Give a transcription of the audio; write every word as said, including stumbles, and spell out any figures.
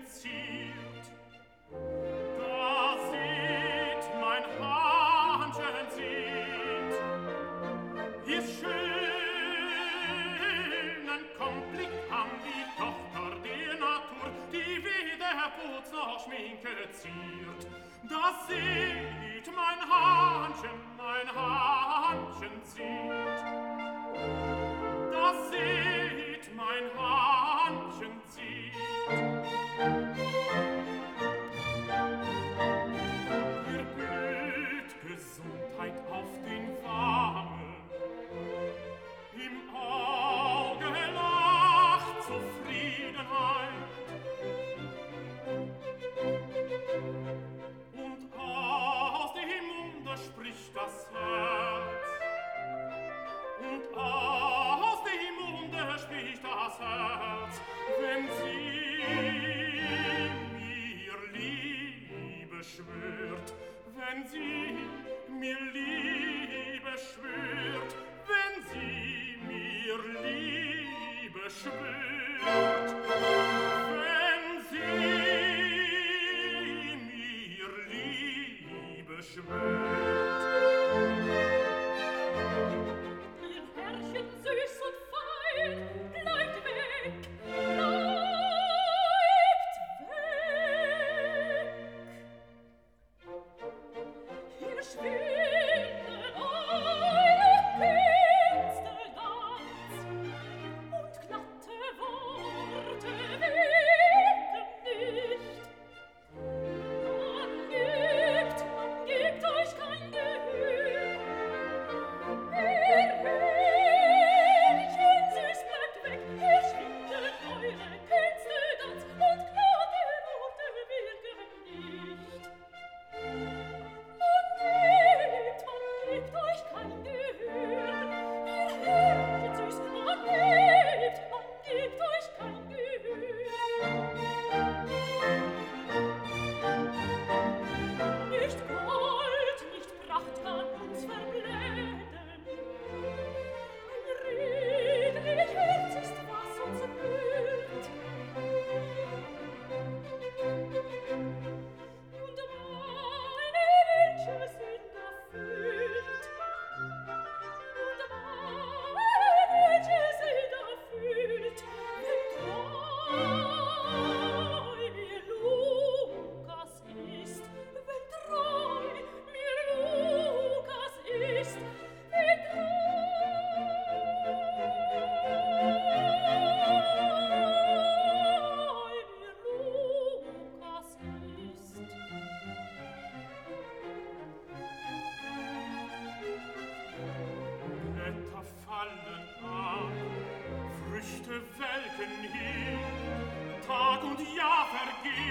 geziert. Da sieht mein Hahnchen sieht, ihr schönen Konflikt an die Tochter der Natur, die weder Putz noch Schminke ziert. Da sieht mein Hahnchen, mein Hahnchen sieht, da sieht mein Hahnchen sieht. Ihr blüht Gesundheit auf den Wangen, im Auge lacht Zufriedenheit, und aus dem Munde spricht das Herz, und aus dem Munde spricht das Herz, wenn sie mir Liebe schwört, wenn sie mir Liebe schwört, wenn sie mir Liebe schwört, wenn sie mir Liebe schwört. Ihr Herrchen süß und fein, bleibt weg, bleibt weg. Hier schwinden eure Künste ganz, und glatte Worte wirken nicht. Man gibt, man gibt euch kein Gehör. Ihr Herrchen süß bleibt weg, hier schwinden eure Künste ganz, und glatte Worte wirken nicht. Man gibt, man gibt euch kein Gehör. Ihr Herrchen süß, man gibt, man gibt euch kein Gehör. Nicht Gold, nicht Pracht kann uns verblenden. Ein redlich Herz ist, was uns erfüllt. Und meine Wünsche sind erfüllt. Und meine Wünsche sind erfüllt. Wenn treu mir Lukas ist, wenn treu mir Lukas ist, wenn treu mir Lukas ist. Blätter fallen ab, Früchte welken hin, Tag und Jahr vergehen.